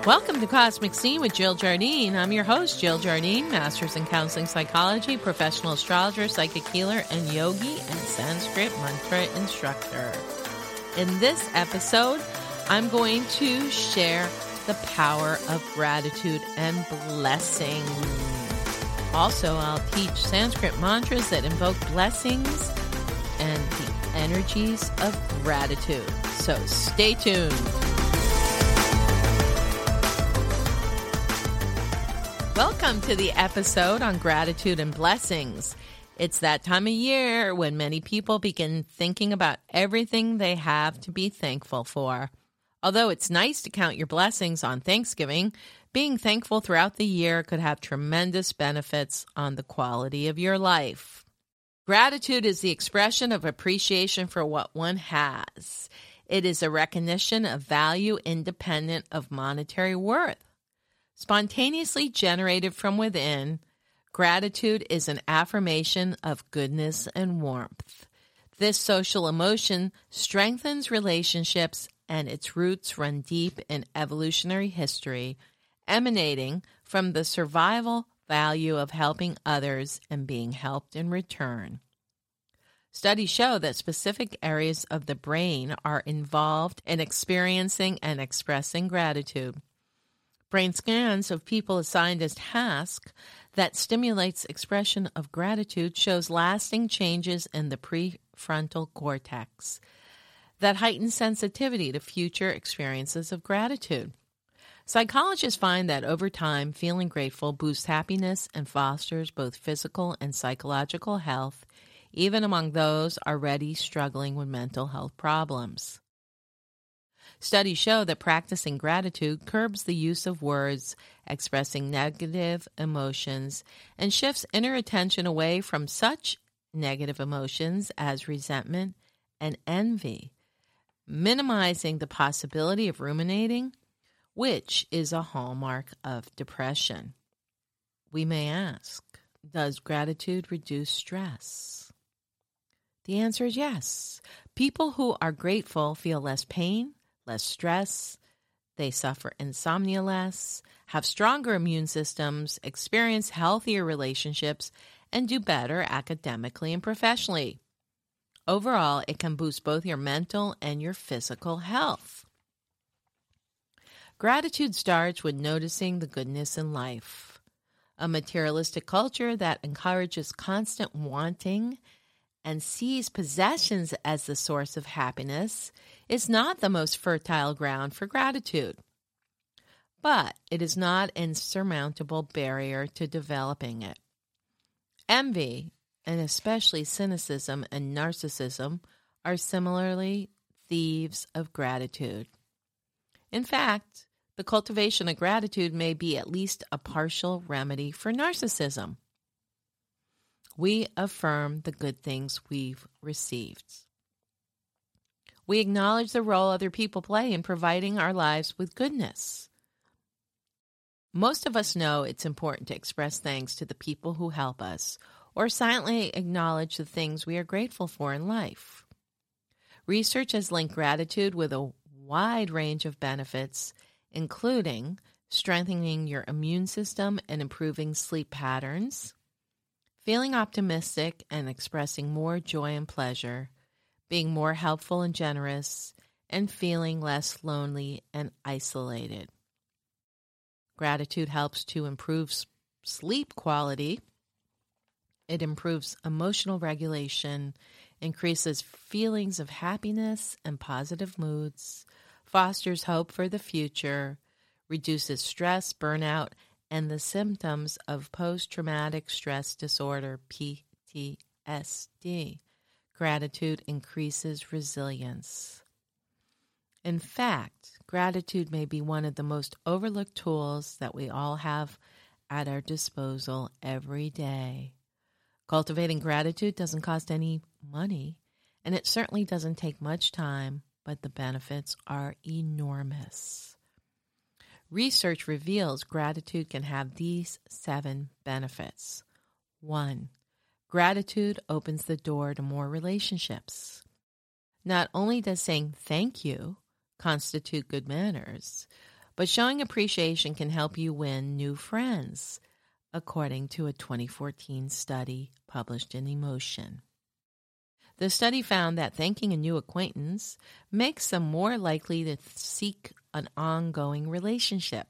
Welcome to Cosmic Scene with Jill Jardine. I'm your host, Jill Jardine, Master's in Counseling Psychology, professional astrologer, psychic healer, and yogi and Sanskrit mantra instructor. In this episode, I'm going to share the power of gratitude and blessing. Also, I'll teach Sanskrit mantras that invoke blessings and the energies of gratitude. So stay tuned. Welcome to the episode on gratitude and blessings. It's that time of year when many people begin thinking about everything they have to be thankful for. Although it's nice to count your blessings on Thanksgiving, being thankful throughout the year could have tremendous benefits on the quality of your life. Gratitude is the expression of appreciation for what one has. It is a recognition of value independent of monetary worth. Spontaneously generated from within, gratitude is an affirmation of goodness and warmth. This social emotion strengthens relationships, and its roots run deep in evolutionary history, emanating from the survival value of helping others and being helped in return. Studies show that specific areas of the brain are involved in experiencing and expressing gratitude. Brain scans of people assigned as tasks that stimulates expression of gratitude shows lasting changes in the prefrontal cortex that heighten sensitivity to future experiences of gratitude. Psychologists find that over time, feeling grateful boosts happiness and fosters both physical and psychological health, even among those already struggling with mental health problems. Studies show that practicing gratitude curbs the use of words expressing negative emotions and shifts inner attention away from such negative emotions as resentment and envy, minimizing the possibility of ruminating, which is a hallmark of depression. We may ask, does gratitude reduce stress? The answer is yes. People who are grateful feel less pain, less stress, they suffer insomnia less, have stronger immune systems, experience healthier relationships, and do better academically and professionally. Overall, it can boost both your mental and your physical health. Gratitude starts with noticing the goodness in life. A materialistic culture that encourages constant wanting and sees possessions as the source of happiness is not the most fertile ground for gratitude. But it is not an insurmountable barrier to developing it. Envy, and especially cynicism and narcissism, are similarly thieves of gratitude. In fact, the cultivation of gratitude may be at least a partial remedy for narcissism. We affirm the good things we've received. We acknowledge the role other people play in providing our lives with goodness. Most of us know it's important to express thanks to the people who help us, or silently acknowledge the things we are grateful for in life. Research has linked gratitude with a wide range of benefits, including strengthening your immune system and improving sleep patterns, feeling optimistic and expressing more joy and pleasure, being more helpful and generous, and feeling less lonely and isolated. Gratitude helps to improve sleep quality. It improves emotional regulation, increases feelings of happiness and positive moods, fosters hope for the future, reduces stress, burnout, and the symptoms of post-traumatic stress disorder, PTSD. Gratitude increases resilience. In fact, gratitude may be one of the most overlooked tools that we all have at our disposal every day. Cultivating gratitude doesn't cost any money, and it certainly doesn't take much time, but the benefits are enormous. Research reveals gratitude can have these 7 benefits. 1. Gratitude opens the door to more relationships. Not only does saying thank you constitute good manners, but showing appreciation can help you win new friends, according to a 2014 study published in Emotion. The study found that thanking a new acquaintance makes them more likely to seek an ongoing relationship.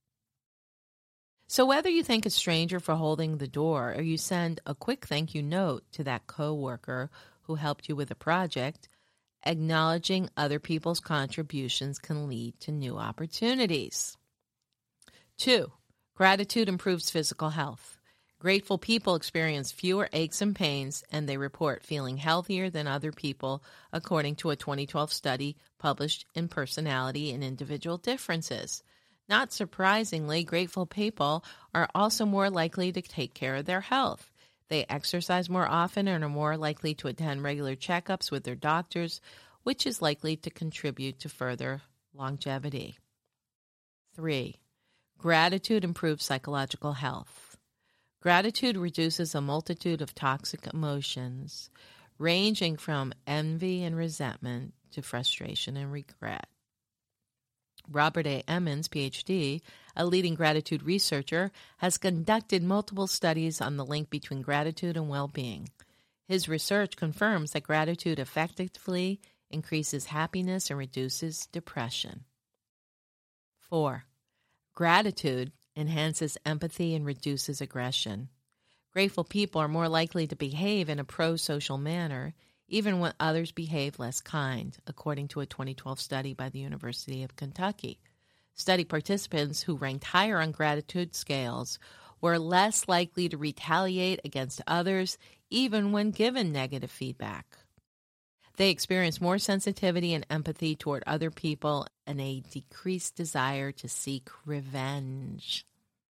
So whether you thank a stranger for holding the door or you send a quick thank you note to that coworker who helped you with a project, acknowledging other people's contributions can lead to new opportunities. 2, gratitude improves physical health. Grateful people experience fewer aches and pains, and they report feeling healthier than other people, according to a 2012 study published in Personality and Individual Differences. Not surprisingly, grateful people are also more likely to take care of their health. They exercise more often and are more likely to attend regular checkups with their doctors, which is likely to contribute to further longevity. 3, gratitude improves psychological health. Gratitude reduces a multitude of toxic emotions, ranging from envy and resentment to frustration and regret. Robert A. Emmons, Ph.D., a leading gratitude researcher, has conducted multiple studies on the link between gratitude and well-being. His research confirms that gratitude effectively increases happiness and reduces depression. 4, gratitude enhances empathy and reduces aggression. Grateful people are more likely to behave in a pro-social manner, even when others behave less kind, according to a 2012 study by the University of Kentucky. Study participants who ranked higher on gratitude scales were less likely to retaliate against others, even when given negative feedback. They experienced more sensitivity and empathy toward other people and a decreased desire to seek revenge.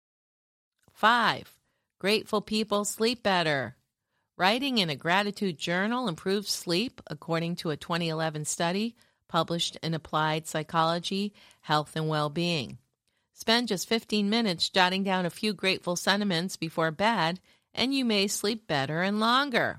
5, grateful people sleep better. Writing in a gratitude journal improves sleep, according to a 2011 study published in Applied Psychology, Health and Well-Being. Spend just 15 minutes jotting down a few grateful sentiments before bed, and you may sleep better and longer.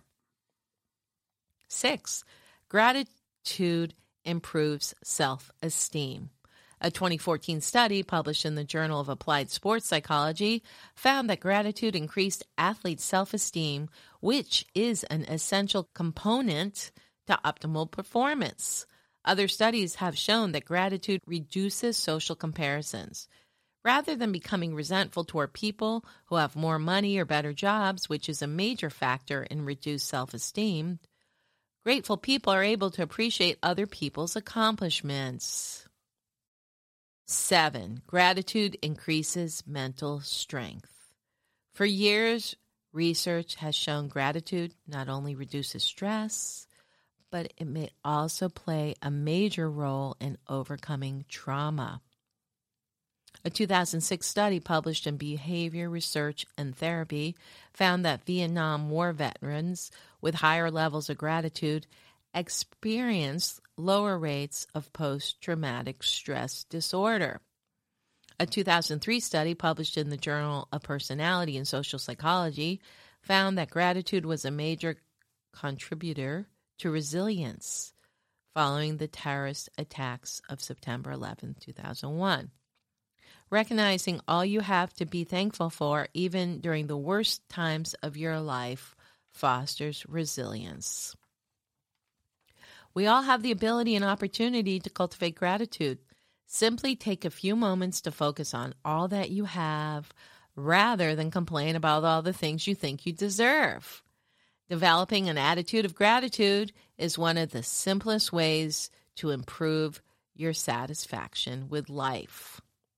6, gratitude improves self-esteem. A 2014 study published in the Journal of Applied Sports Psychology found that gratitude increased athletes' self-esteem, which is an essential component to optimal performance. Other studies have shown that gratitude reduces social comparisons. Rather than becoming resentful toward people who have more money or better jobs, which is a major factor in reduced self-esteem, grateful people are able to appreciate other people's accomplishments. 7, gratitude increases mental strength. For years, research has shown gratitude not only reduces stress, but it may also play a major role in overcoming trauma. A 2006 study published in Behavior Research and Therapy found that Vietnam War veterans with higher levels of gratitude experienced lower rates of post-traumatic stress disorder. A 2003 study published in the Journal of Personality and Social Psychology found that gratitude was a major contributor to resilience following the terrorist attacks of September 11, 2001. Recognizing all you have to be thankful for, even during the worst times of your life, fosters resilience. We all have the ability and opportunity to cultivate gratitude. Simply take a few moments to focus on all that you have, rather than complain about all the things you think you deserve. Developing an attitude of gratitude is one of the simplest ways to improve your satisfaction with life.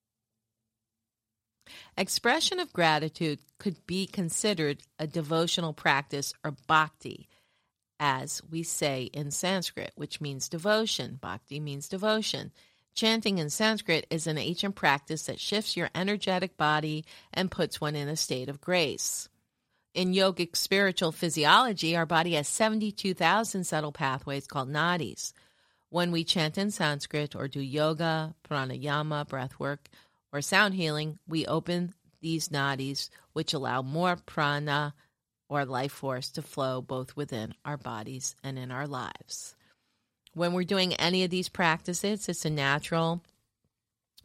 Expression of gratitude could be considered a devotional practice, or bhakti, as we say in Sanskrit, which means devotion. Bhakti means devotion. Chanting in Sanskrit is an ancient practice that shifts your energetic body and puts one in a state of grace. In yogic spiritual physiology, our body has 72,000 subtle pathways called nadis. When we chant in Sanskrit or do yoga, pranayama, breathwork, or sound healing, we open these nadis, which allow more prana, or life force, to flow both within our bodies and in our lives. When we're doing any of these practices, it's a natural